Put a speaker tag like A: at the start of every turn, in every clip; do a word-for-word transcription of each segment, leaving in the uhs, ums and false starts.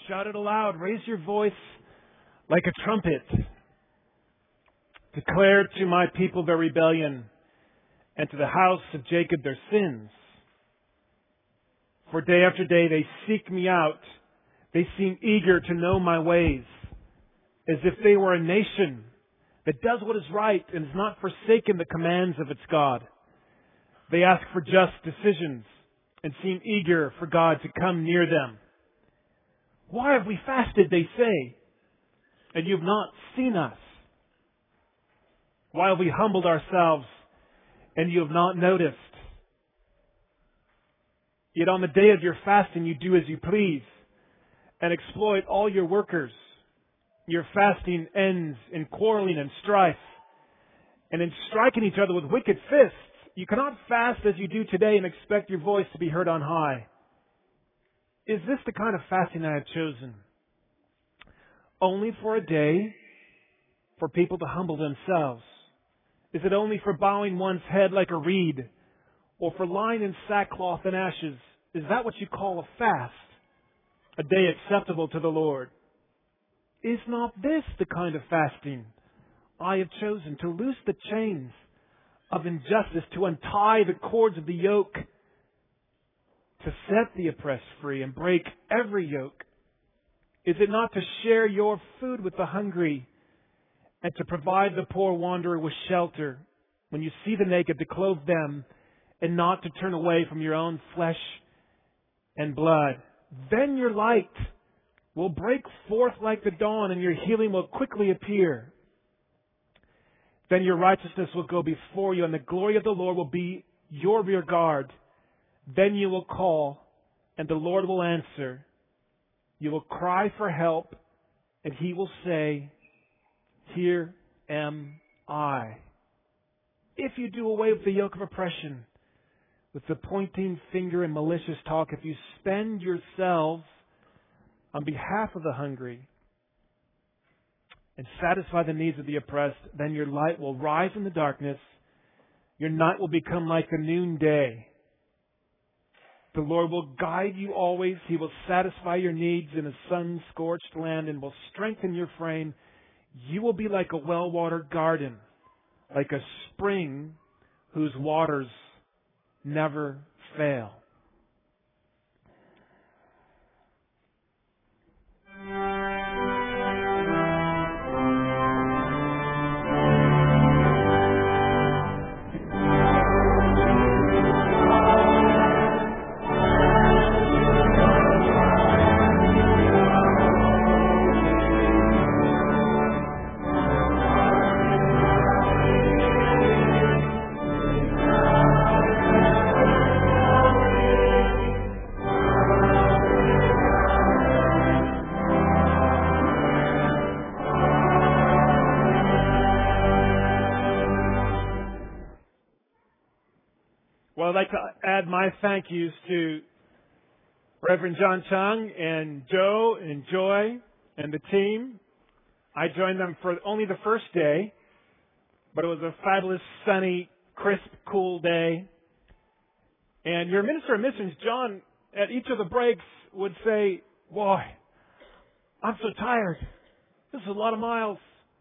A: Shout it aloud. Raise your voice like a trumpet. Declare to my people their rebellion, and to the house of Jacob their sins. For day after day they seek me out. They seem eager to know my ways, as if they were a nation that does what is right and has not forsaken the commands of its God. They ask for just decisions and seem eager for God to come near them. Why have we fasted, they say, and you have not seen us? Why have we humbled ourselves and you have not noticed? Yet on the day of your fasting you do as you please and exploit all your workers. Your fasting ends in quarreling and strife and in striking each other with wicked fists. You cannot fast as you do today and expect your voice to be heard on high. Is this the kind of fasting I have chosen? Only for a day, for people to humble themselves? Is it only for bowing one's head like a reed, or for lying in sackcloth and ashes? Is that what you call a fast? A day acceptable to the Lord? Is not this the kind of fasting I have chosen, to loose the chains of injustice, to untie the cords of the yoke, to set the oppressed free and break every yoke? Is it not to share your food with the hungry and to provide the poor wanderer with shelter? When you see the naked, to clothe them and not to turn away from your own flesh and blood. Then your light will break forth like the dawn and your healing will quickly appear. Then your righteousness will go before you and the glory of the Lord will be your rear guard. Then you will call and the Lord will answer. You will cry for help and He will say, here am I. If you do away with the yoke of oppression, with the pointing finger and malicious talk, if you spend yourselves on behalf of the hungry and satisfy the needs of the oppressed, then your light will rise in the darkness. Your night will become like the noonday. The Lord will guide you always. He will satisfy your needs in a sun-scorched land and will strengthen your frame. You will be like a well-watered garden, like a spring whose waters never fail. Well, I'd like to add my thank yous to Reverend John Chung and Joe and Joy and the team. I joined them for only the first day, but it was a fabulous, sunny, crisp, cool day. And your minister of missions, John, at each of the breaks would say, boy, I'm so tired. This is a lot of miles.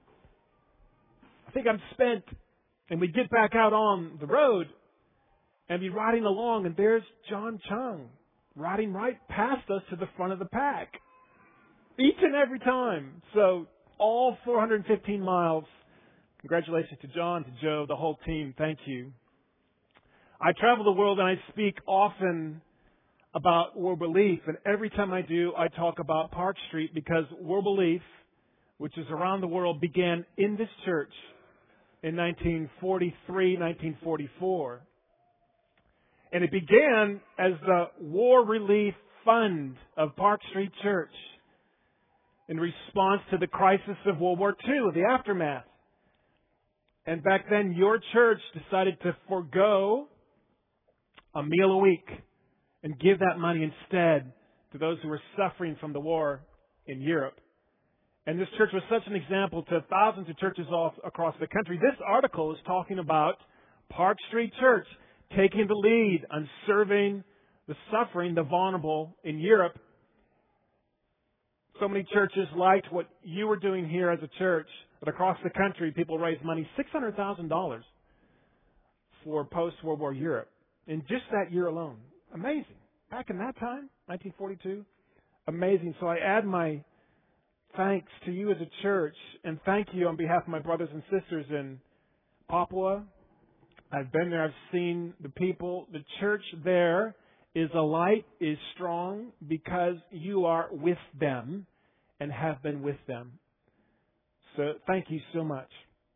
A: I think I'm spent. And we'd get back out on the road and be riding along, and there's John Chung riding right past us to the front of the pack. Each and every time. So all four hundred fifteen miles. Congratulations to John, to Joe, the whole team. Thank you. I travel the world and I speak often about World Relief, and every time I do, I talk about Park Street because World Relief, which is around the world, began in this church in nineteen forty-three, nineteen forty-four. And it began as the War Relief Fund of Park Street Church in response to the crisis of World War Two, the aftermath. And back then, your church decided to forego a meal a week and give that money instead to those who were suffering from the war in Europe. And this church was such an example to thousands of churches all across the country. This article is talking about Park Street Church taking the lead on serving the suffering, the vulnerable in Europe. So many churches liked what you were doing here as a church, but across the country, people raised money, six hundred thousand dollars for post-World War Europe in just that year alone. Amazing. Back in that time, nineteen forty-two, amazing. So I add my thanks to you as a church, and thank you on behalf of my brothers and sisters in Papua. I've been there. I've seen the people. The church there is alight, is strong, because you are with them and have been with them. So thank you so much.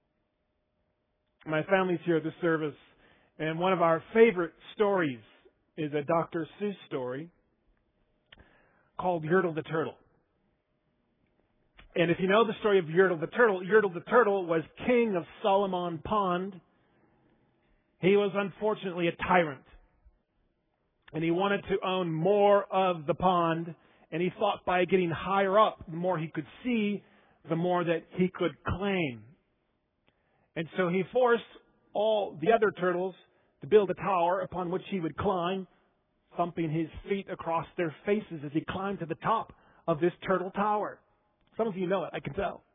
A: My family's here at this service, and one of our favorite stories is a Doctor Seuss story called Yertle the Turtle. And if you know the story of Yertle the Turtle, Yertle the Turtle was king of Solomon Pond. He was unfortunately a tyrant. And he wanted to own more of the pond. And he thought by getting higher up, the more he could see, the more that he could claim. And so he forced all the other turtles to build a tower upon which he would climb, thumping his feet across their faces as he climbed to the top of this turtle tower. Some of you know it, I can tell.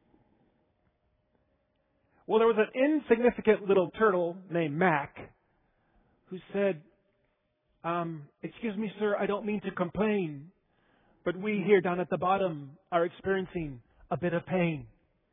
A: Well, there was an insignificant little turtle named Mac who said, um, excuse me, sir, I don't mean to complain, but we here down at the bottom are experiencing a bit of pain.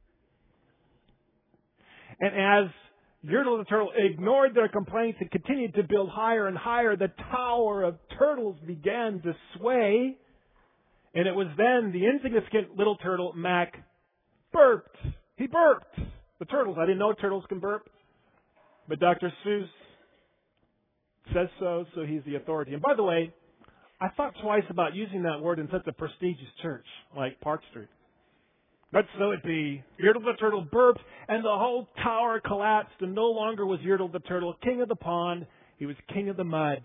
A: And as Yertle the Turtle ignored their complaints and continued to build higher and higher, the tower of turtles began to sway. And it was then the insignificant little turtle, Mac, burped. He burped. The turtles, I didn't know turtles can burp. But Doctor Seuss says so, so he's the authority. And by the way, I thought twice about using that word in such a prestigious church like Park Street. But so it be. Yertle the Turtle burped, and the whole tower collapsed, and no longer was Yertle the Turtle king of the pond. He was king of the mud.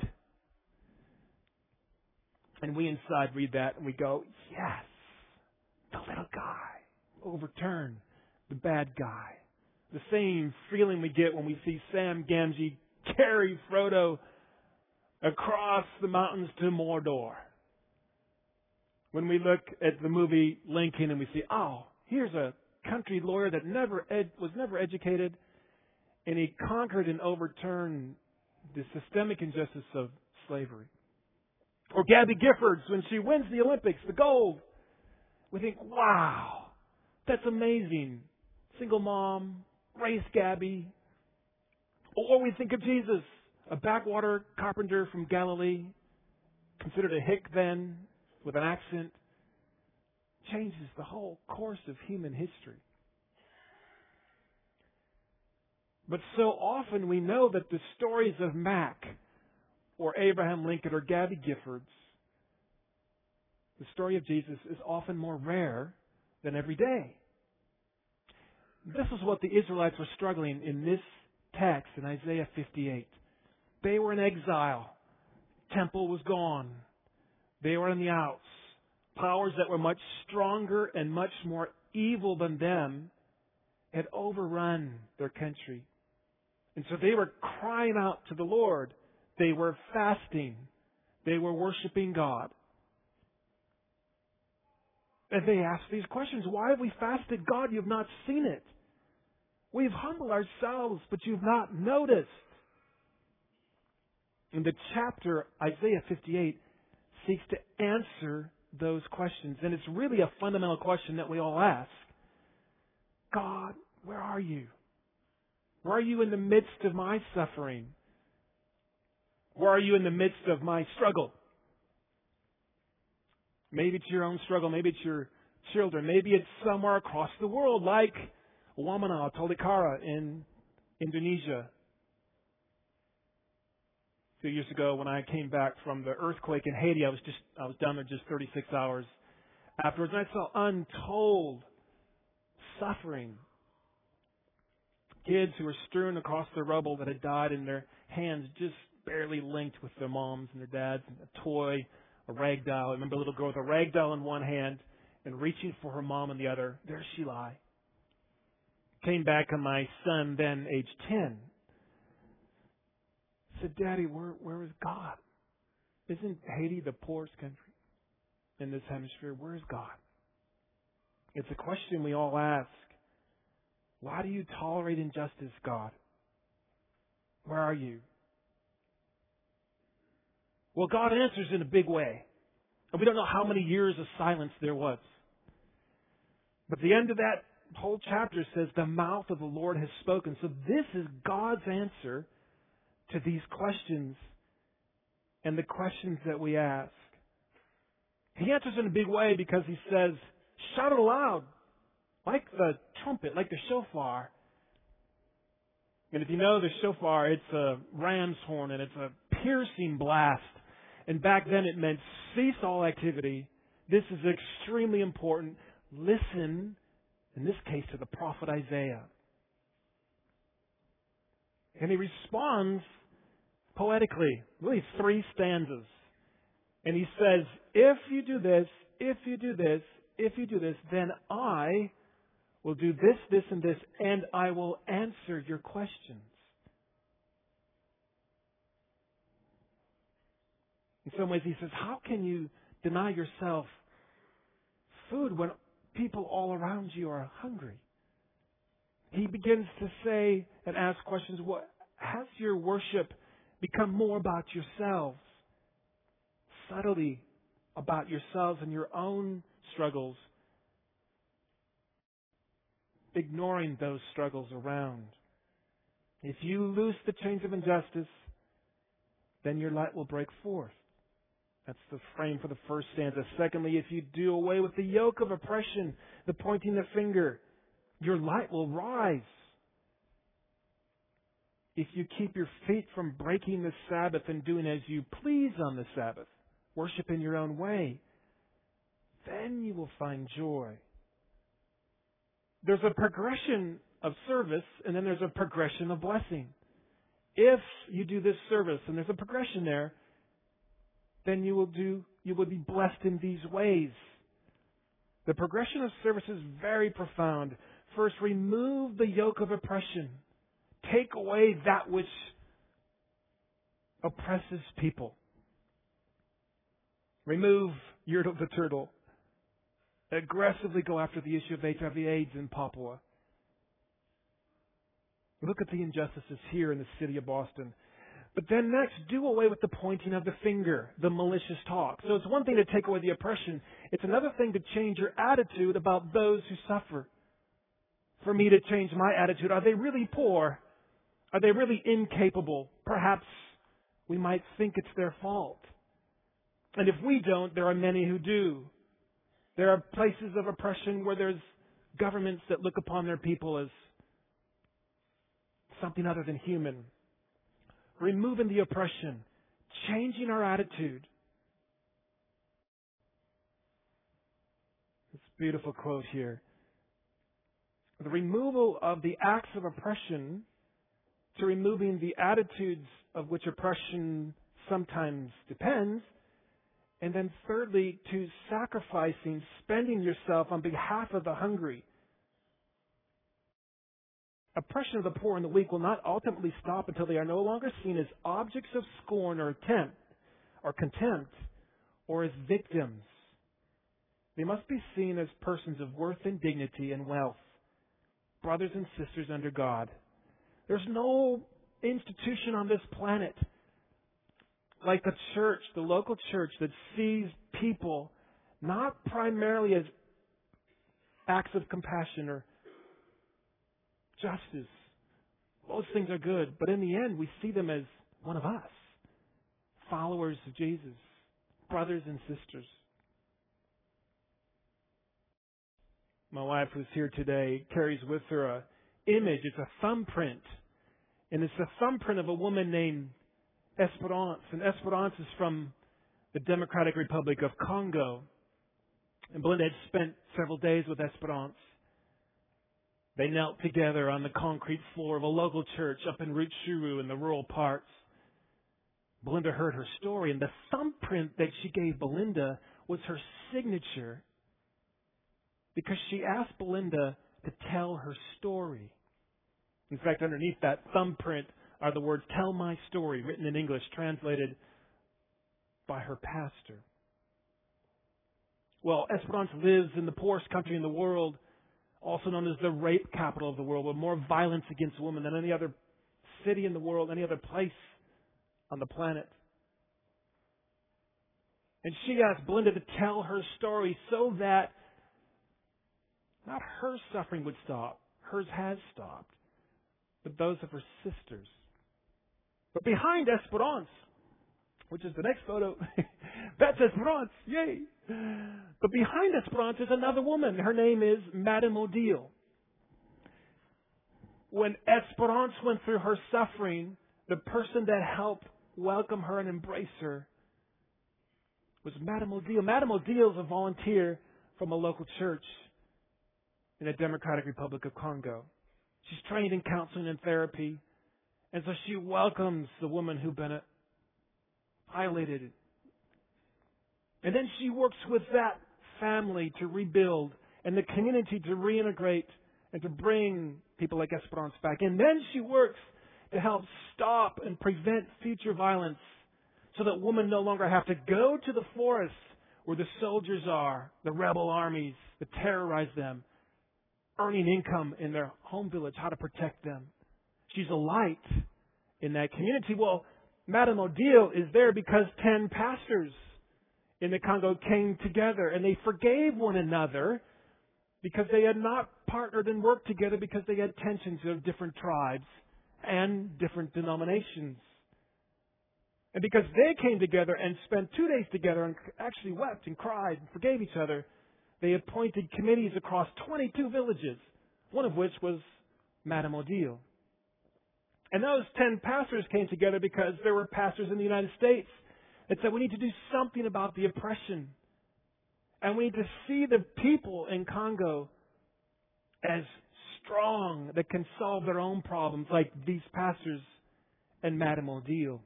A: And we inside read that, and we go, yes, the little guy overturned the bad guy. The same feeling we get when we see Sam Gamgee carry Frodo across the mountains to Mordor. When we look at the movie Lincoln and we see, oh, here's a country lawyer that never ed- was never educated, and he conquered and overturned the systemic injustice of slavery. Or Gabby Giffords, when she wins the Olympics, the gold, we think, wow, that's amazing. Single mom, raised Gabby. Or we think of Jesus, a backwater carpenter from Galilee, considered a hick then, with an accent, changes the whole course of human history. But so often we know that the stories of Mac or Abraham Lincoln or Gabby Giffords, the story of Jesus is often more rare than every day. This is what the Israelites were struggling in this text in Isaiah fifty-eight. They were in exile. Temple was gone. They were in the outs. Powers that were much stronger and much more evil than them had overrun their country. And so they were crying out to the Lord. They were fasting. They were worshiping God. And they asked these questions. Why have we fasted? God, you've not seen it. We've humbled ourselves, but you've not noticed. And the chapter, Isaiah fifty-eight, seeks to answer those questions. And it's really a fundamental question that we all ask. God, where are you? Where are you in the midst of my suffering? Where are you in the midst of my struggle? Maybe it's your own struggle. Maybe it's your children. Maybe it's somewhere across the world like Wamena, Tolikara in Indonesia. A few years ago when I came back from the earthquake in Haiti, I was just I was down there just thirty-six hours afterwards, and I saw untold suffering. Kids who were strewn across the rubble that had died, and their hands just barely linked with their moms and their dads, and a toy, a rag doll. I remember a little girl with a rag doll in one hand and reaching for her mom in the other. There she lay. Came back, and my son, then age ten, said, Daddy, where where is God? Isn't Haiti the poorest country in this hemisphere? Where is God? It's a question we all ask. Why do you tolerate injustice, God? Where are you? Well, God answers in a big way. And we don't know how many years of silence there was. But the end of that whole chapter says, the mouth of the Lord has spoken. So this is God's answer to these questions and the questions that we ask. He answers in a big way because He says, shout it aloud, like the trumpet, like the shofar. And if you know the shofar, it's a ram's horn and it's a piercing blast. And back then it meant cease all activity. This is extremely important. Listen, in this case, to the prophet Isaiah. And he responds poetically, really three stanzas. And he says, if you do this, if you do this, if you do this, then I will do this, this, and this, and I will answer your questions. In some ways, he says, how can you deny yourself food when people all around you are hungry? He begins to say and ask questions. What has your worship become more about yourselves? Subtly about yourselves and your own struggles, ignoring those struggles around. If you loose the chains of injustice, then your light will break forth. That's the frame for the first stanza. Secondly, if you do away with the yoke of oppression, the pointing the finger, your light will rise. If you keep your feet from breaking the Sabbath and doing as you please on the Sabbath, worship in your own way, then you will find joy. There's a progression of service, and then there's a progression of blessing. If you do this service, and there's a progression there, then you will do, you will be blessed in these ways. The progression of service is very profound. First, remove the yoke of oppression. Take away that which oppresses people. Remove Yertle the turtle. Aggressively go after the issue of H I V AIDS in Papua. Look at the injustices here in the city of Boston. But then next, do away with the pointing of the finger, the malicious talk. So it's one thing to take away the oppression. It's another thing to change your attitude about those who suffer. For me to change my attitude, are they really poor? Are they really incapable? Perhaps we might think it's their fault. And if we don't, there are many who do. There are places of oppression where there's governments that look upon their people as something other than human. Removing the oppression, changing our attitude. This beautiful quote here. The removal of the acts of oppression to removing the attitudes of which oppression sometimes depends. And then thirdly, to sacrificing, spending yourself on behalf of the hungry. Oppression of the poor and the weak will not ultimately stop until they are no longer seen as objects of scorn or attempt or contempt or as victims. They must be seen as persons of worth and dignity and wealth, brothers and sisters under God. There's no institution on this planet like the church, the local church, that sees people not primarily as acts of compassion or justice. Those things are good, but in the end, we see them as one of us, followers of Jesus, brothers and sisters. My wife, who's here today, carries with her a image. It's a thumbprint, and it's a thumbprint of a woman named Esperance. And Esperance is from the Democratic Republic of Congo. And Belinda had spent several days with Esperance. They knelt together on the concrete floor of a local church up in Rutshuru in the rural parts. Belinda heard her story, and the thumbprint that she gave Belinda was her signature because she asked Belinda to tell her story. In fact, underneath that thumbprint are the words, "Tell my story," written in English, translated by her pastor. Well, Esperance lives in the poorest country in the world, also known as the rape capital of the world, with more violence against women than any other city in the world, any other place on the planet. And she asked Belinda to tell her story so that not her suffering would stop. Hers has stopped. But those of her sisters. But behind Esperance, which is the next photo, that's Esperance. Yay! But behind Esperance is another woman. Her name is Madame Odile. When Esperance went through her suffering, the person that helped welcome her and embrace her was Madame Odile. Madame Odile is a volunteer from a local church in the Democratic Republic of Congo. She's trained in counseling and therapy, and so she welcomes the woman who'd been violated. And then she works with that family to rebuild and the community to reintegrate and to bring people like Esperance back. And then she works to help stop and prevent future violence so that women no longer have to go to the forests where the soldiers are, the rebel armies that terrorize them, earning income in their home village, how to protect them. She's a light in that community. Well, Madame Odile is there because ten pastors in the Congo came together and they forgave one another because they had not partnered and worked together because they had tensions of different tribes and different denominations. And because they came together and spent two days together and actually wept and cried and forgave each other, they appointed committees across twenty-two villages, one of which was Madame Odile. And those ten pastors came together because there were pastors in the United States that said we need to do something about the oppression. And we need to see the people in Congo as strong that can solve their own problems like these pastors and Madame Odile.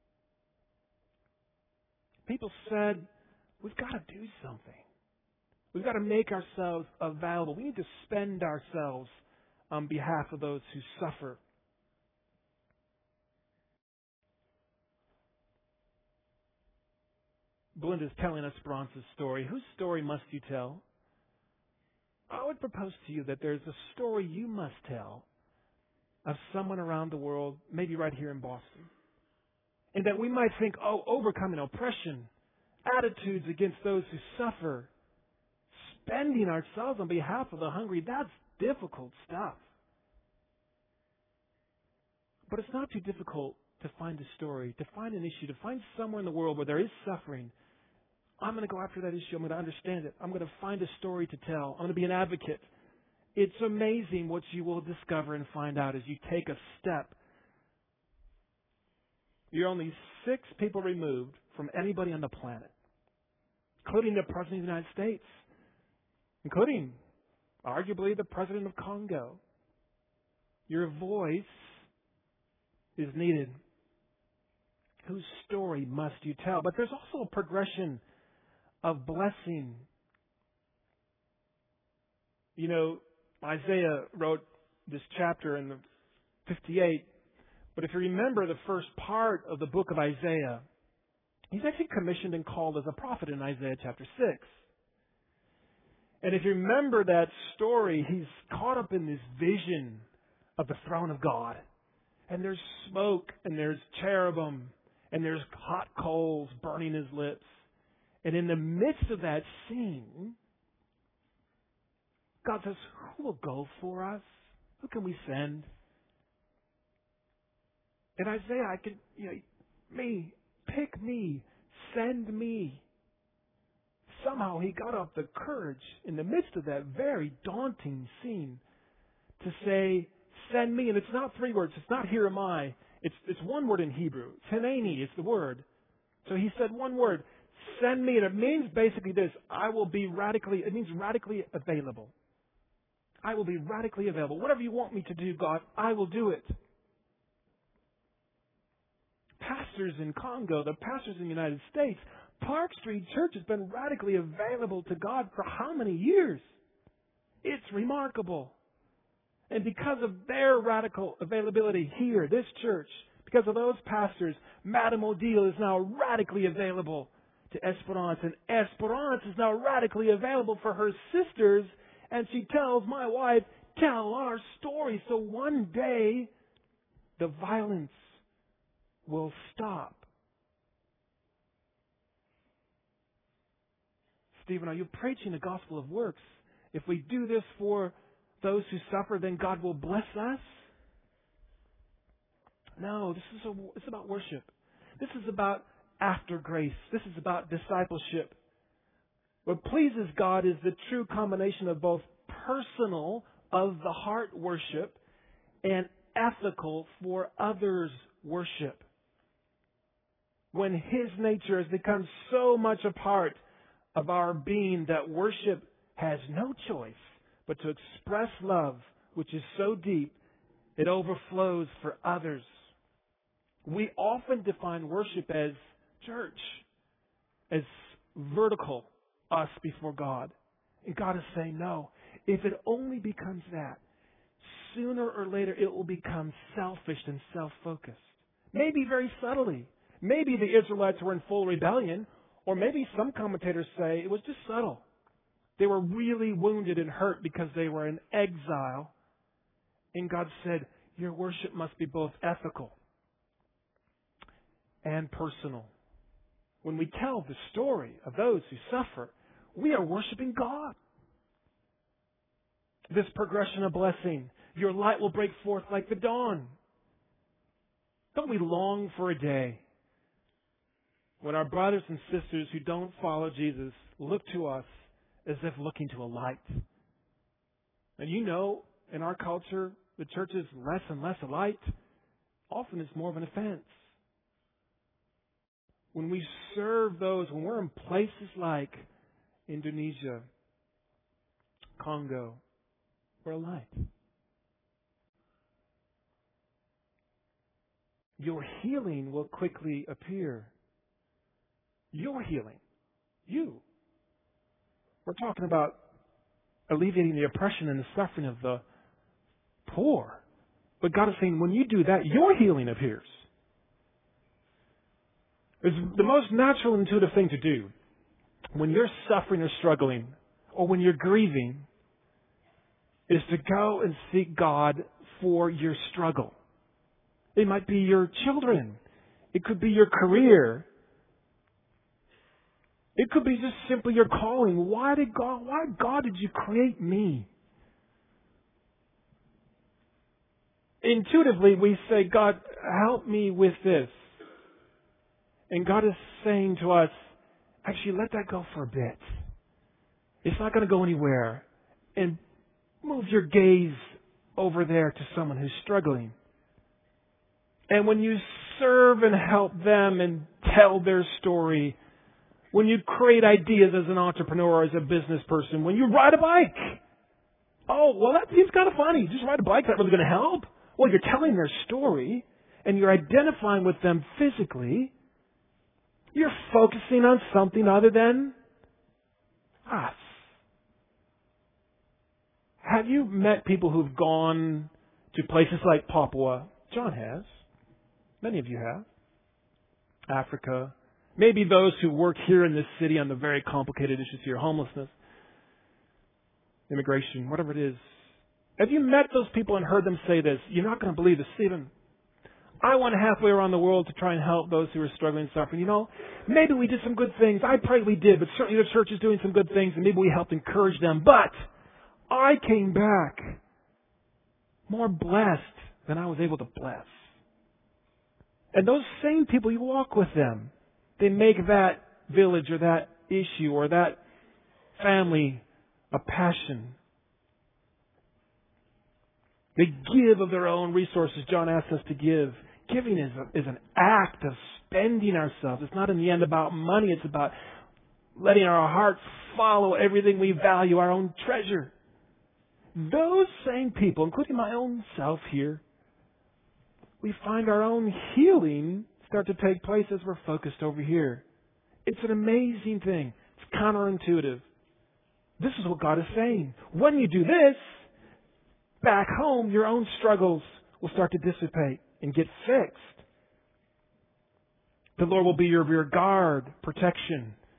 A: People said, we've got to do something. We've got to make ourselves available. We need to spend ourselves on behalf of those who suffer. Belinda's telling Esperance's story. Whose story must you tell? I would propose to you that there's a story you must tell of someone around the world, maybe right here in Boston. And that we might think, oh, overcoming oppression, attitudes against those who suffer, spending ourselves on behalf of the hungry, that's difficult stuff. But it's not too difficult to find a story, to find an issue, to find somewhere in the world where there is suffering. I'm going to go after that issue. I'm going to understand it. I'm going to find a story to tell. I'm going to be an advocate. It's amazing what you will discover and find out as you take a step. You're only six people removed from anybody on the planet, including the President of the United States, including arguably the President of Congo. Your voice is needed. Whose story must you tell? But there's also a progression of blessing. You know, Isaiah wrote this chapter in the fifty-eight, but if you remember the first part of the book of Isaiah, he's actually commissioned and called as a prophet in Isaiah chapter six. And if you remember that story, he's caught up in this vision of the throne of God. And there's smoke, and there's cherubim, and there's hot coals burning his lips. And in the midst of that scene, God says, who will go for us? Who can we send? And Isaiah, I can, you know, me, pick me, send me. Somehow he got up the courage in the midst of that very daunting scene to say, send me. And it's not three words. It's not here am I. It's, it's one word in Hebrew. Hineni is the word. So he said one word, send me. And it means basically this, I will be radically, it means radically available. I will be radically available. Whatever you want me to do, God, I will do it. Pastors in Congo, the pastors in the United States, Park Street Church has been radically available to God for how many years? It's remarkable. And because of their radical availability here, this church, because of those pastors, Madame Odile is now radically available to Esperance, and Esperance is now radically available for her sisters, and she tells my wife, tell our story, so one day the violence will stop. Stephen, are you preaching the gospel of works? If we do this for those who suffer, then God will bless us? No, this is a, it's about worship. This is about after grace. This is about discipleship. What pleases God is the true combination of both personal, of the heart worship, and ethical for others worship. When His nature has become so much a part of our being that worship has no choice but to express love, which is so deep, it overflows for others. We often define worship as church, as vertical, us before God. And God is saying, no, if it only becomes that, sooner or later it will become selfish and self-focused. Maybe very subtly. Maybe the Israelites were in full rebellion, or maybe some commentators say it was just subtle. They were really wounded and hurt because they were in exile. And God said, your worship must be both ethical and personal. When we tell the story of those who suffer, we are worshiping God. This progression of blessing, your light will break forth like the dawn. Don't we long for a day when our brothers and sisters who don't follow Jesus look to us as if looking to a light? And you know, in our culture, the church is less and less a light. Often it's more of an offense. When we serve those, when we're in places like Indonesia, Congo, we're a light. Your healing will quickly appear. Your healing. You. We're talking about alleviating the oppression and the suffering of the poor. But God is saying, when you do that, your healing appears. It's the most natural, intuitive thing to do. When you're suffering or struggling, or when you're grieving, is to go and seek God for your struggle. It might be your children. It could be your career. It could be just simply your calling. Why did God, why God did you create me? Intuitively, we say, God, help me with this. And God is saying to us, actually, let that go for a bit. It's not going to go anywhere. And move your gaze over there to someone who's struggling. And when you serve and help them and tell their story, when you create ideas as an entrepreneur or as a business person, when you ride a bike, oh, well, that seems kind of funny. Just ride a bike, that's really going to help? Well, you're telling their story and you're identifying with them physically. You're focusing on something other than us. Have you met people who've gone to places like Papua? John has. Many of you have. Africa. Maybe those who work here in this city on the very complicated issues here, homelessness, immigration, whatever it is. Have you met those people and heard them say this? You're not going to believe this, Stephen. I went halfway around the world to try and help those who are struggling and suffering. You know, maybe we did some good things. I pray we did, but certainly the church is doing some good things, and maybe we helped encourage them. But I came back more blessed than I was able to bless. And those same people, you walk with them. They make that village or that issue or that family a passion. They give of their own resources. John asks us to give. Giving is, a, is an act of spending ourselves. It's not in the end about money. It's about letting our hearts follow everything we value, our own treasure. Those same people, including my own self here, we find our own healing start to take place as we're focused over here. It's an amazing thing. It's counterintuitive. This is what God is saying. When you do this, back home, your own struggles will start to dissipate and get fixed. The Lord will be your rear guard, protection.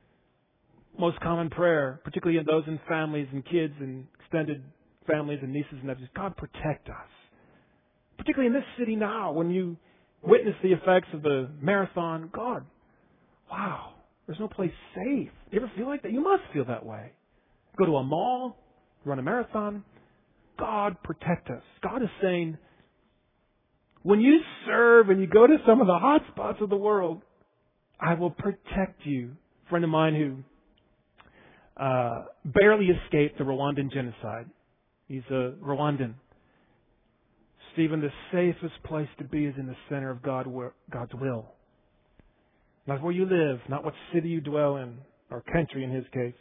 A: most common prayer, particularly in those in families and kids and extended families and nieces and nephews. God, protect us. Particularly in this city now, when you witness the effects of the marathon, God, wow, there's no place safe. Do you ever feel like that? You must feel that way. Go to a mall, run a marathon. God, protect us. God is saying, when you serve and you go to some of the hot spots of the world, I will protect you. A friend of mine who uh, barely escaped the Rwandan genocide. He's a Rwandan. Stephen, the safest place to be is in the center of God, God's will. Not where you live, not what city you dwell in, or country in his case.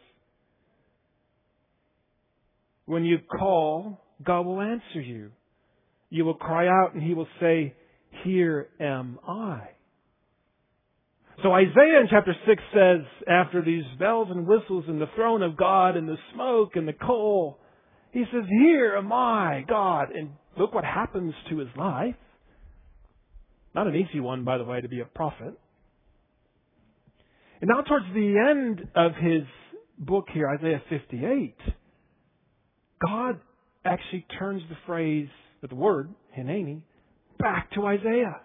A: When you call, God will answer you. You will cry out and He will say, here am I. So Isaiah in chapter six says, after these bells and whistles and the throne of God and the smoke and the coal, he says, here am I, God. And look what happens to his life. Not an easy one, by the way, to be a prophet. And now towards the end of his book here, Isaiah fifty-eight, God actually turns the phrase, the word, Hineni, back to Isaiah.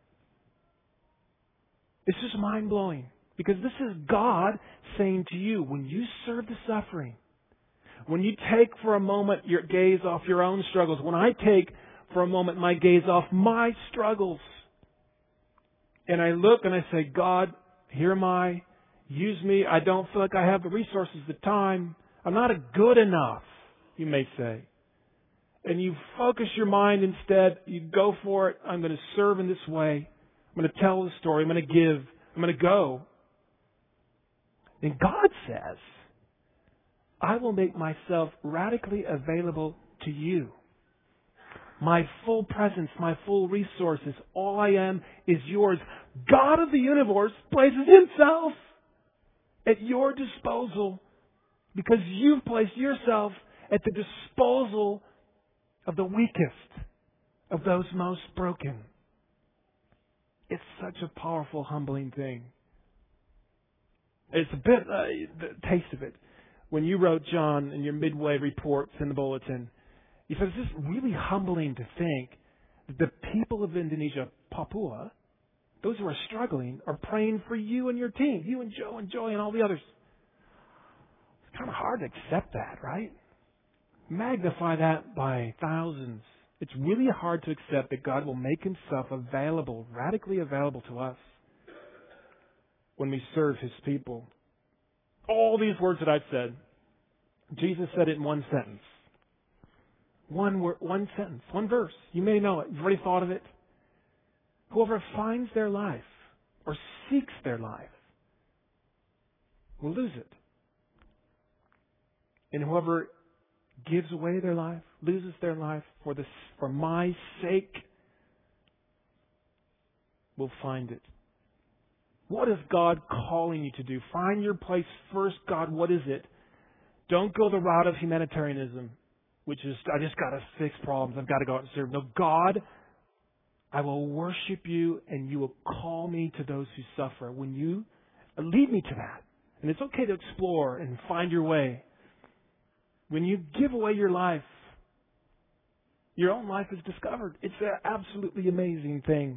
A: This is mind-blowing because this is God saying to you, when you serve the suffering, when you take for a moment your gaze off your own struggles, when I take for a moment my gaze off my struggles, and I look and I say, God, here am I, use me, I don't feel like I have the resources, the time, I'm not good enough, you may say. And you focus your mind instead, you go for it, I'm going to serve in this way, I'm going to tell the story, I'm going to give, I'm going to go. And God says, I will make myself radically available to you. My full presence, my full resources, all I am is yours. God of the universe places Himself at your disposal because you've placed yourself at the disposal of the weakest, of those most broken. It's such a powerful, humbling thing. It's a bit, uh, the taste of it. When you wrote, John, in your midway reports in the bulletin, you said it's just really humbling to think that the people of Indonesia, Papua, those who are struggling, are praying for you and your team, you and Joe and Joy and all the others. It's kind of hard to accept that, right? Magnify that by thousands. It's really hard to accept that God will make Himself available, radically available to us when we serve His people. All these words that I've said, Jesus said it in one sentence. One word, one sentence, one verse. You may know it. You've already thought of it. Whoever finds their life or seeks their life will lose it. And whoever gives away their life, loses their life for this, for my sake, will find it. What is God calling you to do? Find your place first. God, what is it? Don't go the route of humanitarianism, which is, I just got to fix problems. I've got to go out and serve. No, God, I will worship you and you will call me to those who suffer. When you lead me to that. And it's okay to explore and find your way. When you give away your life, your own life is discovered. It's an absolutely amazing thing.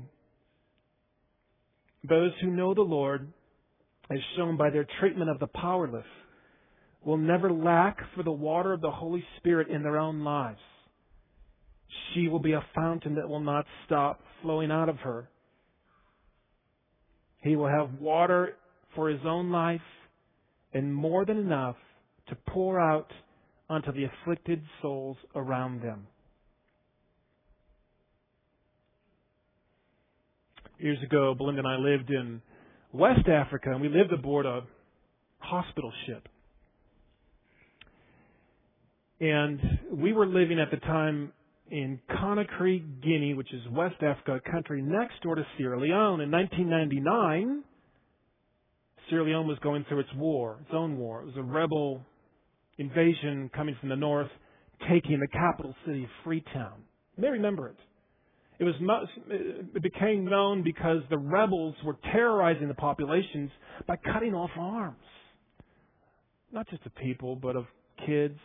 A: Those who know the Lord, as shown by their treatment of the powerless, will never lack for the water of the Holy Spirit in their own lives. She will be a fountain that will not stop flowing out of her. He will have water for his own life and more than enough to pour out onto the afflicted souls around them. Years ago, Belinda and I lived in West Africa, and we lived aboard a hospital ship. And we were living at the time in Conakry, Guinea, which is West Africa, a country next door to Sierra Leone. In nineteen ninety-nine, Sierra Leone was going through its war, its own war. It was a rebel invasion coming from the north, taking the capital city of Freetown. You may remember it. It was it became known because the rebels were terrorizing the populations by cutting off arms. not just of people, but of kids.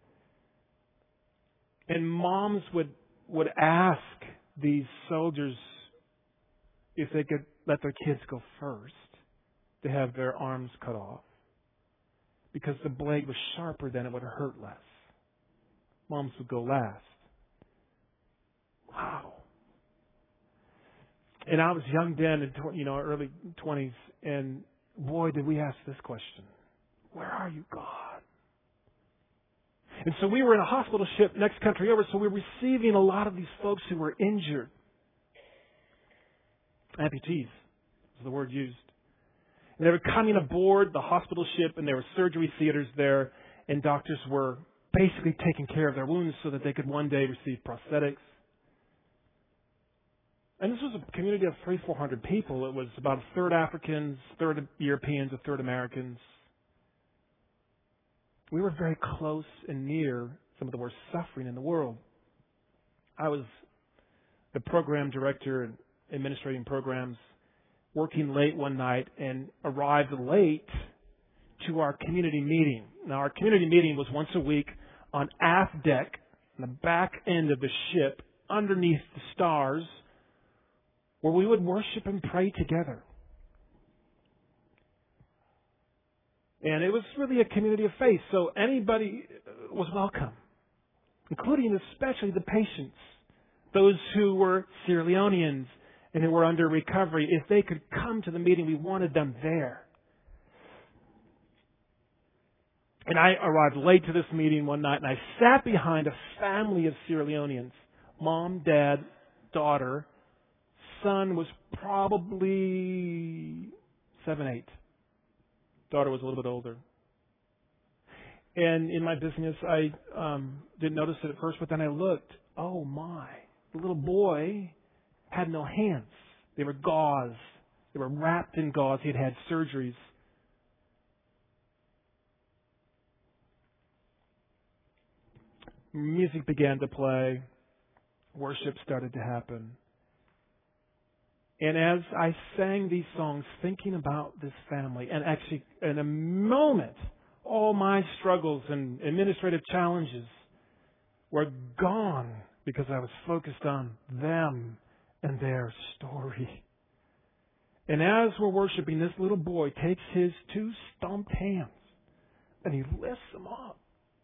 A: And moms would, would ask these soldiers if they could let their kids go first to have their arms cut off, because the blade was sharper, then it would hurt less. Moms would go last. Wow. And I was young then, in you know, early twenties, and boy, did we ask this question: where are you, God? And so we were in a hospital ship next country over, so we were receiving a lot of these folks who were injured. Amputees is the word used. And they were coming aboard the hospital ship, and there were surgery theaters there, and doctors were basically taking care of their wounds so that they could one day receive prosthetics. And this was a community of three, four hundred people. It was about a third Africans, third Europeans, a third Americans. We were very close and near some of the worst suffering in the world. I was the program director and administrating programs, working late one night, and arrived late to our community meeting. Now, our community meeting was once a week on aft deck, on the back end of the ship, underneath the stars, where we would worship and pray together. And it was really a community of faith, so anybody was welcome, including especially the patients, those who were Sierra Leoneans and who were under recovery. If they could come to the meeting, we wanted them there. And I arrived late to this meeting one night, and I sat behind a family of Sierra Leoneans, mom, dad, daughter. Son was probably seven, eight. Daughter was a little bit older. And in my business, I um, didn't notice it at first, but then I looked. Oh my! The little boy had no hands. They were gauze. They were wrapped in gauze. He had had surgeries. Music began to play. Worship started to happen. And as I sang these songs, thinking about this family, and actually in a moment, all my struggles and administrative challenges were gone because I was focused on them and their story. And as we're worshiping, this little boy takes his two stumped hands and he lifts them up.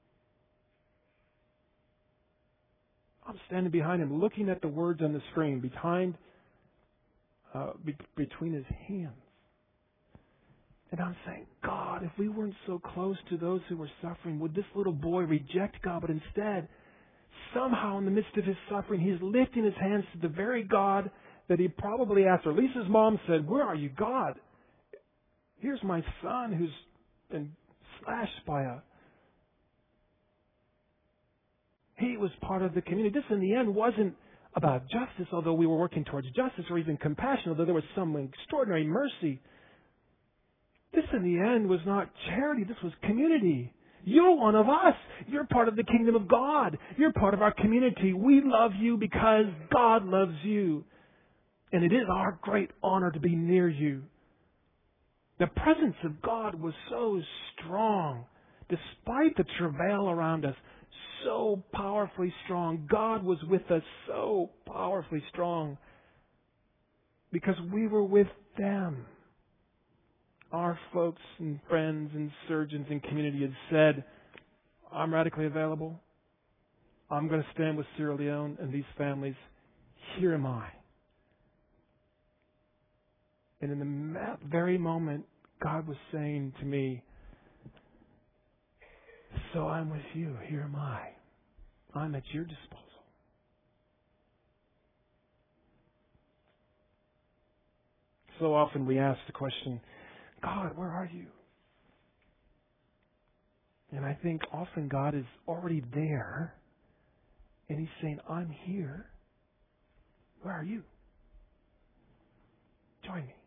A: I'm standing behind him, looking at the words on the screen, behind Uh, be- between his hands. And I'm saying, God, if we weren't so close to those who were suffering, would this little boy reject God? But instead, somehow in the midst of his suffering, he's lifting his hands to the very God that he probably asked, or at least his mom said, where are you, God? Here's my son who's been slashed by a... He was part of the community. This, in the end, wasn't about justice, although we were working towards justice, or even compassion, although there was some extraordinary mercy. This, in the end, was not charity. This was community. You're one of us. You're part of the kingdom of God. You're part of our community. We love you because God loves you. And it is our great honor to be near you. The presence of God was so strong, despite the travail around us. So powerfully strong. God was with us so powerfully strong because we were with them. Our folks and friends and surgeons and community had said, I'm radically available. I'm going to stand with Sierra Leone and these families. Here am I. And in the very moment, God was saying to me, so I'm with you. Here am I. I'm at your disposal. So often we ask the question, God, where are you? And I think often God is already there. And He's saying, I'm here. Where are you? Join me.